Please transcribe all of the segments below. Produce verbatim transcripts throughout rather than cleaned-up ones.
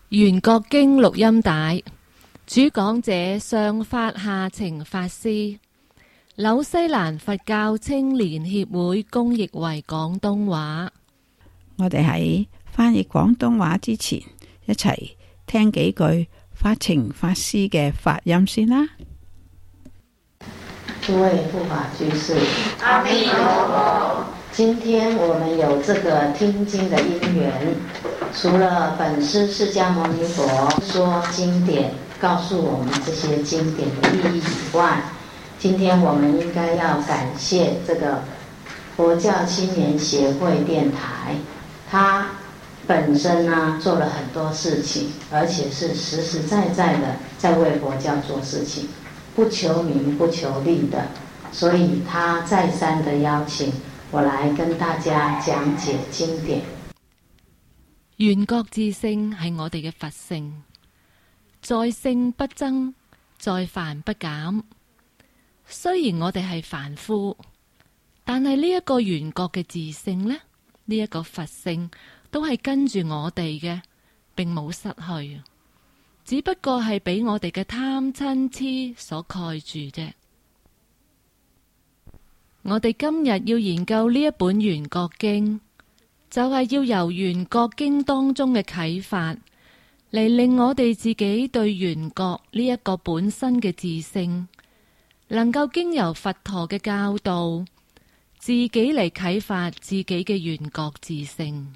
圓覺經錄音帶，主講者上法下情法師，紐西蘭佛教青年協會公譯為廣東話。 我哋喺翻譯廣東話之前，一齊聽幾句法情法師嘅發音先啦。 諸位護法居士， 阿彌陀佛。 今天我們有這個聽經的因緣，除了本師釋迦牟尼佛說經典，告訴我們這些經典的意義以外，今天我們應該要感謝這個佛教青年協會電台，它本身呢做了很多事情，而且是實實在在的在為佛教做事情，不求名不求利的，所以他再三的邀請我來跟大家講解經典。 圓覺自性係我哋嘅佛性，在性不增，在凡不減。雖然我哋係凡夫，但係呢一個圓覺嘅自性呢，呢、這、一個佛性都係跟住我哋嘅，並冇失去，只不過係俾我哋嘅貪嗔癡所蓋住啫。我哋今日要研究呢一本圓覺經，就係、是、要由圓覺經當中嘅啟發嚟，令我哋自己對圓覺呢一個本身嘅自性，能夠經由佛陀嘅教導，自己嚟啟發自己嘅圓覺自性。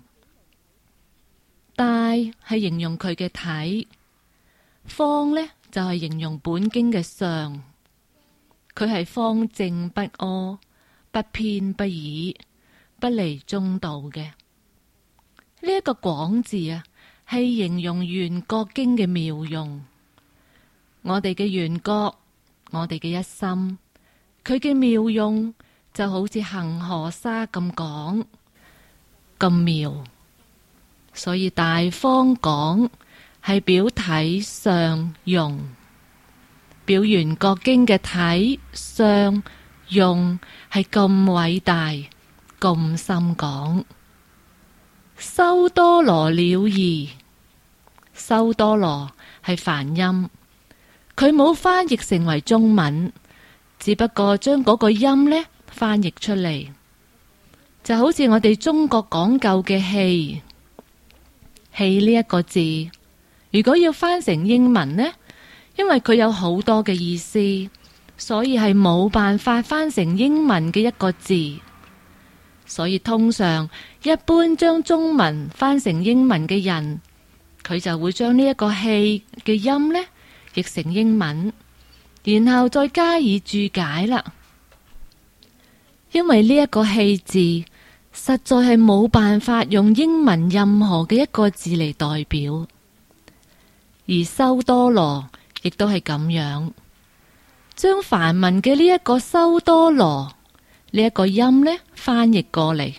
大係形容佢嘅體，方呢就係、是、形容本經嘅相，佢係方正不阿，不偏不倚，不離中道嘅。呢、這、一個廣字啊，係形容圓覺經嘅妙用。我哋嘅圓覺，我哋嘅一心，佢嘅妙用就好似恒河沙咁廣咁妙。所以大方講係表體相用，表圓覺經嘅體相用係咁偉大咁深廣。修多羅了義，修多羅係梵音，佢冇翻譯成為中文，只不過將嗰個音呢翻譯出嚟，就好似我哋中國講究嘅氣。氣呢一個字，如果要翻成英文呢，因為佢有好多嘅意思，所以係冇辦法翻成英文嘅一個字。所以通常一般將中文翻成英文嘅人，佢就會將呢一個氣嘅音呢譯成英文，然後再加以注解啦。因為呢一個氣字實在係冇辦法用英文任何嘅一個字嚟代表，而修多羅亦都係咁樣，將梵文嘅呢一個修多羅呢一個音呢翻譯過嚟，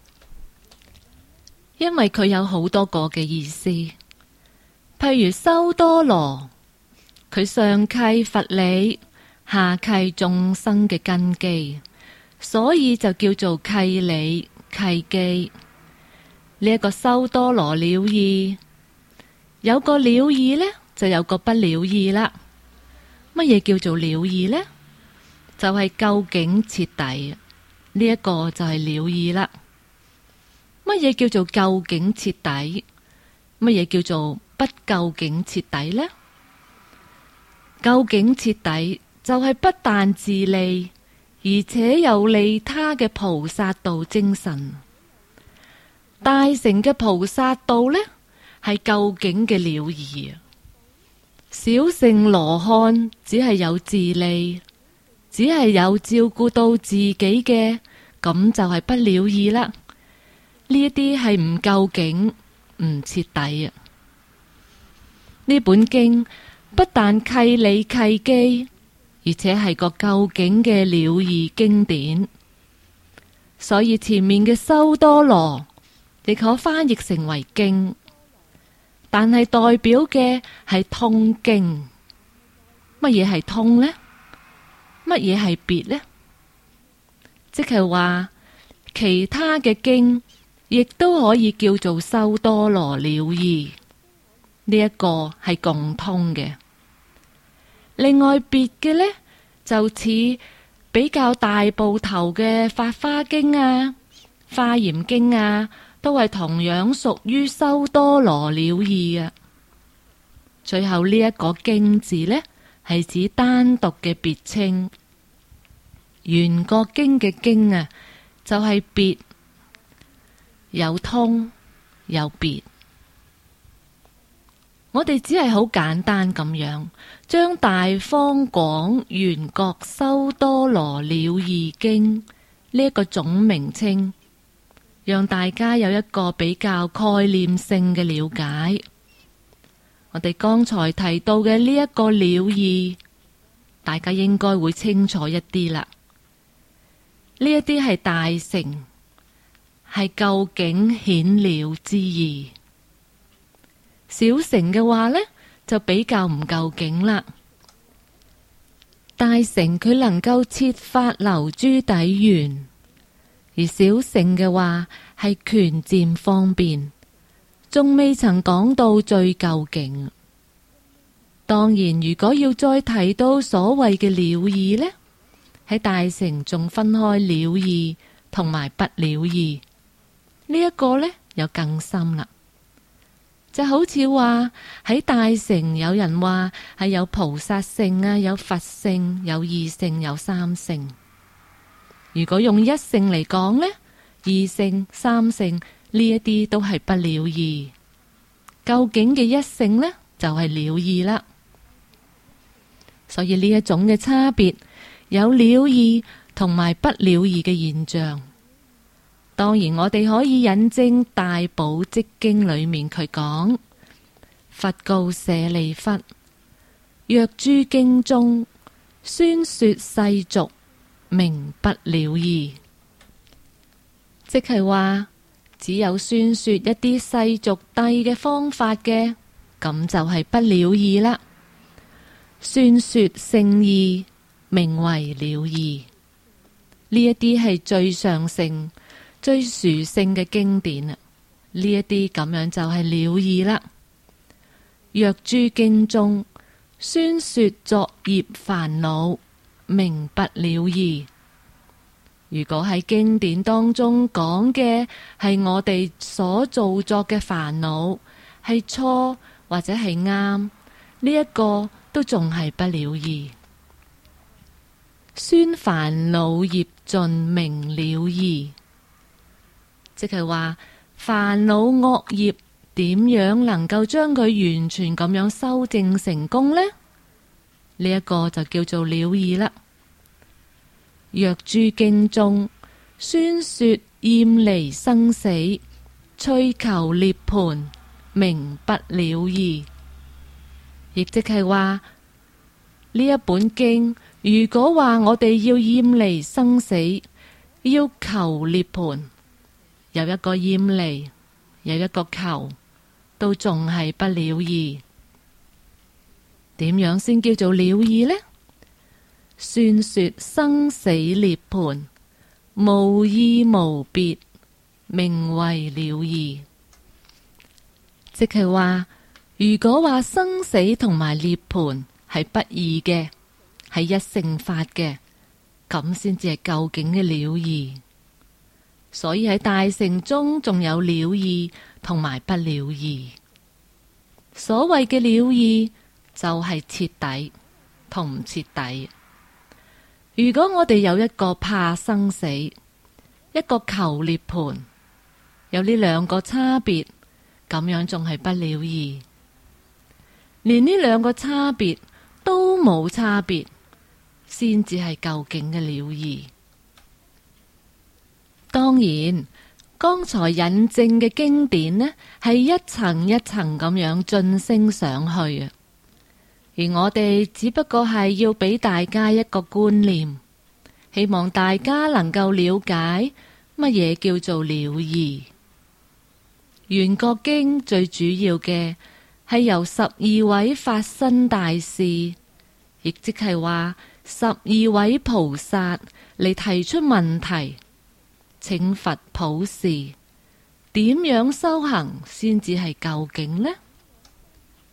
因為佢有好多個嘅意思。譬如修多羅，佢上契佛理，下契眾生嘅根基，所以就叫做契理契機。呢一個修多羅了義，有個了義呢，就有個不了義啦。乜嘢叫做了義呢？就係、是、究竟徹底，呢、這、一個就係了義啦。乜嘢叫做究竟徹底？乜嘢叫做不究竟徹底呢？究竟徹底就係不但自利，而且有利他嘅菩薩道精神。大乘嘅菩薩道呢，係究竟嘅了義。小乘羅漢只係有自利，只係有照顧到自己嘅，咁就係不了義啦。呢一啲係唔究竟、唔徹底啊！呢本經不但契理契機，而且係個究竟嘅了義經典，所以前面嘅修多羅亦可翻譯成為經，但係代表嘅係通經。乜嘢係通呢？乜嘢係別呢？即係話其他嘅經亦都可以叫做修多羅了義。 呢一個係共通嘅。另外別嘅呢，就似比較大部頭嘅《法華經》啊、《華嚴經》啊，都係同樣屬於修多羅了義嘅。最後呢一個經字呢，係指單獨嘅別稱。圓覺經嘅經啊，就係別，有通有別。我哋只係好簡單咁樣，將大方廣圓覺修多羅了義經呢一個總名稱，讓大家有一個比較概念性嘅了解。我哋剛才提到嘅呢一個了義，大家應該會清楚一啲啦。呢一啲係大乘，係究竟顯了之義。小乘嘅話呢，就比較唔究竟啦。大乘佢能夠設法流諸底緣，而小乘嘅話係權漸方便，仲未曾講到最究竟。當然，如果要再提到所謂嘅了義呢，喺大乘仲分開了義同埋不了義，呢一個呢又更深啦。就好似話喺大乘有人話係有菩薩性啊，有佛性，有二性，有三性。如果用一性嚟講呢，二性、三性呢一啲都係不了義。究竟嘅一性呢，就係了義啦。所以呢一種嘅差別，有了義同埋不了義嘅現象。當然我哋可以引證《大寶積經》裏面佢講，佛告舍利弗，若諸經中宣說世俗名不了義，即係話只有宣說一啲世俗諦嘅方法嘅，咁就係不了義啦。宣說聖義名為了義，呢一啲係最上乘、最殊勝嘅經典啊！呢一啲咁樣就係了義啦。若諸經中宣說作業煩惱，名不了義。如果喺經典當中講嘅係我哋所造作嘅煩惱，係錯或者係啱，呢一個都仲係不了義。宣煩惱業盡名了義，即係話煩惱惡業點樣能夠將佢完全咁樣修正成功呢？呢一個就叫做了義啦。若諸經中宣說厭離生死，趨求涅槃，名不了義。亦即係話呢一本經，如果話我哋要厭離生死，要求涅槃，有一個厭離，有一個求，都仲係不了義。點樣先叫做了義呢？宣說生死涅槃，無異無別，名為了義。即係話，如果話生死同埋涅槃係不二嘅，係一乘法嘅，咁先至係究竟嘅了義。所以喺大乘中仲有了義同埋不了義。所謂嘅了義就係徹底同唔徹底。如果我哋有一個怕生死，一個求涅槃，有呢兩個差別，咁樣仲係不了義。連呢兩個差別都冇差別，先至係究竟嘅了義。當然，剛才引證嘅經典呢，係一層一層咁樣晉升上去啊。而我哋只不過係要俾大家一個觀念，希望大家能夠了解乜嘢叫做了義。圓覺經最主要嘅係由十二位法身大士，亦即係話十二位菩薩嚟提出問題，請佛普示，點樣修行先至係究竟呢？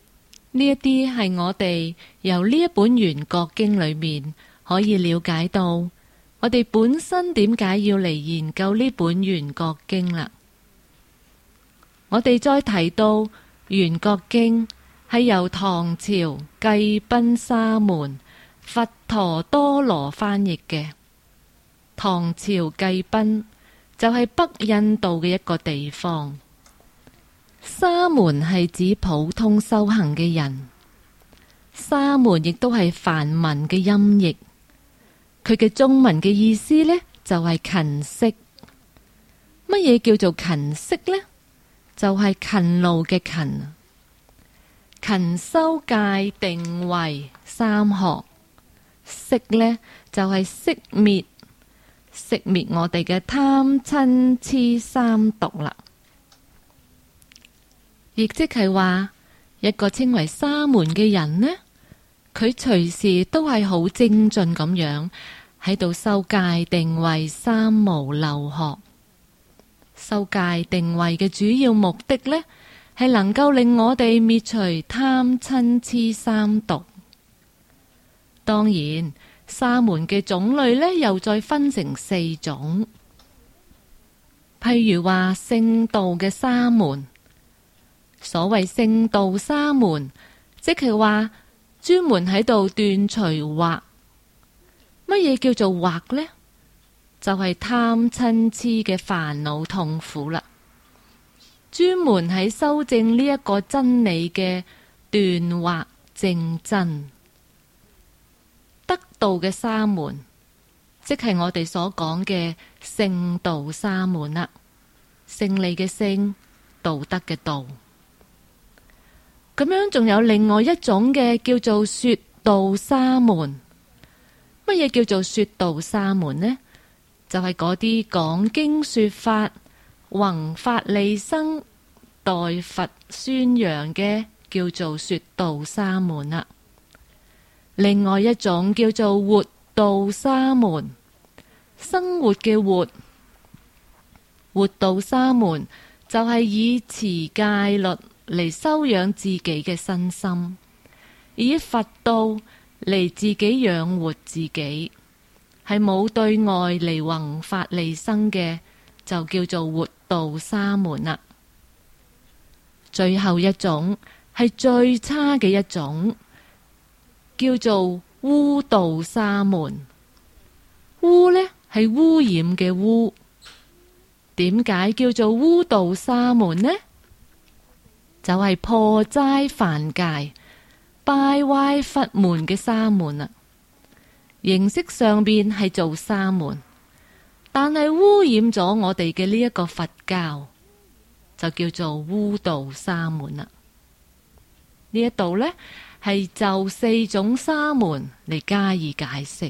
呢一啲係我哋由呢一本圓覺經裏面可以了解到，我哋本身點解要嚟研究呢本圓覺經啦。我哋再提到圓覺經係由唐朝罽賓沙門佛陀多羅翻譯嘅。唐朝罽賓就係北印度嘅一個地方。沙門係指普通修行嘅人，沙門亦都係梵文嘅音譯，佢嘅中文嘅意思呢，就係勤息。乜嘢叫做勤息呢？就係勤勞嘅勤，勤修戒定慧三學，息呢，就係息滅，息滅我哋嘅貪嗔癡三毒啦。亦即係話，一個稱為沙門嘅人呢，佢隨時都係好精進咁樣喺度修戒定慧三無漏學。修戒定慧嘅主要目的呢，係能夠令我哋滅除貪嗔癡三毒。當然，沙門嘅種類呢，又再分成四種。譬如話聖道嘅沙門。所謂聖道沙門，即係話專門喺度斷除惑。乜嘢叫做惑呢？就係貪嗔癡嘅煩惱痛苦啦。專門喺修正呢一個真理嘅斷惑正真。得道嘅沙門，即係我哋所講嘅聖道沙門啦。勝利嘅勝，道德嘅道。咁樣仲有另外一種嘅叫做說道沙門。乜嘢叫做說道沙門呢？就係嗰啲講經說法、弘法利生、代佛宣揚嘅，叫做說道沙門啦。另外一種叫做活道沙門，生活嘅活。活道沙門就係以持戒律嚟修養自己嘅身心，以佛道嚟自己養活自己，係冇對外嚟弘法利生嘅，就叫做活道沙門啦。最後一種係最差嘅一種，叫做污道沙門。污呢係污染嘅污。點解叫做污道沙門呢？就係破齋犯戒、敗壞佛門嘅沙門啦。形式上邊係做沙門，但係污染咗我哋嘅呢一個佛教，就叫做污道沙門啦。呢一度呢，係就四種沙門嚟加以解釋。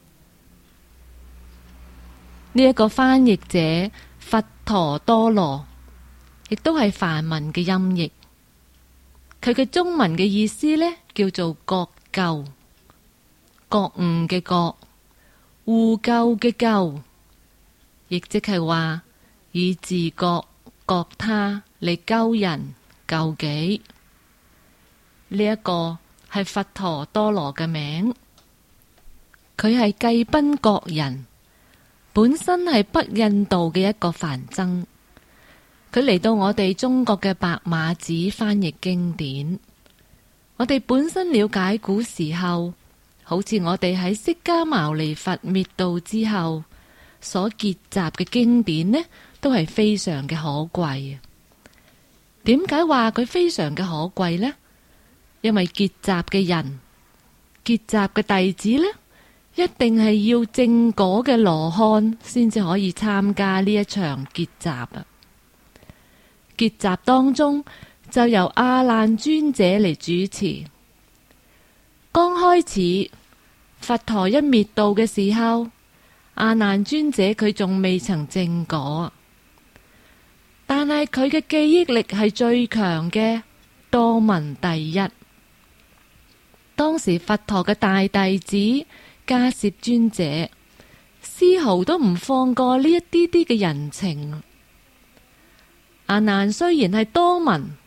呢一個翻譯者佛陀多羅，亦都係梵文嘅音譯。佢嘅中文嘅意思呢，叫做覺救，覺悟嘅覺，護救嘅救，亦即係話以自覺覺他嚟救人救己。呢、這、一個係佛陀多羅嘅名，佢係罽賓國人，本身係北印度嘅一個梵僧。佢嚟到我哋中國嘅白馬寺翻譯經典。我哋本身了解古時候，好似我哋喺釋迦牟尼佛滅度之後所結集嘅經典呢，都係非常嘅可貴。點解話佢非常嘅可貴呢？因為結集嘅人、結集嘅弟子呢，一定係要正果嘅羅漢先至可以參加呢一場結集啊！結集當中就由阿難尊者嚟主持。剛開始佛陀一滅度嘅時候，阿難尊者佢仲未曾正果，但係佢嘅記憶力係最強嘅，多聞第一。當時佛陀嘅大弟子迦葉尊者絲毫都唔放過呢一啲啲嘅人情。阿難雖然係多聞，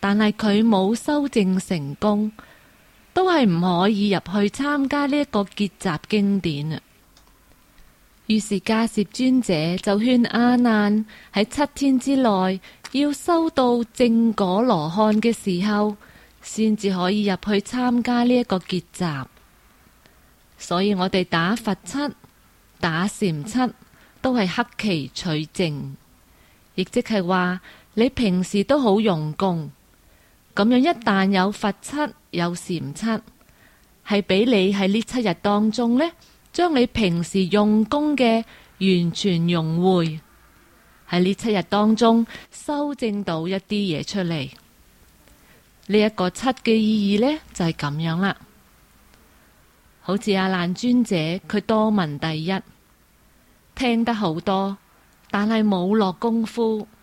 但係佢冇修正成功，都係唔可以入去參加呢一個結集經典啊。於是迦葉尊者就勸阿難喺七天之內要修到正果羅漢嘅時候，先至可以入去參加呢一個結集。所以我哋打佛七、打禪七都係克期取證，亦即係話你平時都好用功，咁樣一旦有佛七、有禪七，係俾你喺呢七日當中呢，將你平時用功嘅完全融匯喺呢七日當中，修正到一啲嘢出嚟。呢一個七嘅意義呢，就係咁樣啦。好似阿難尊者，佢多聞第一，聽得好多，但係冇落功夫，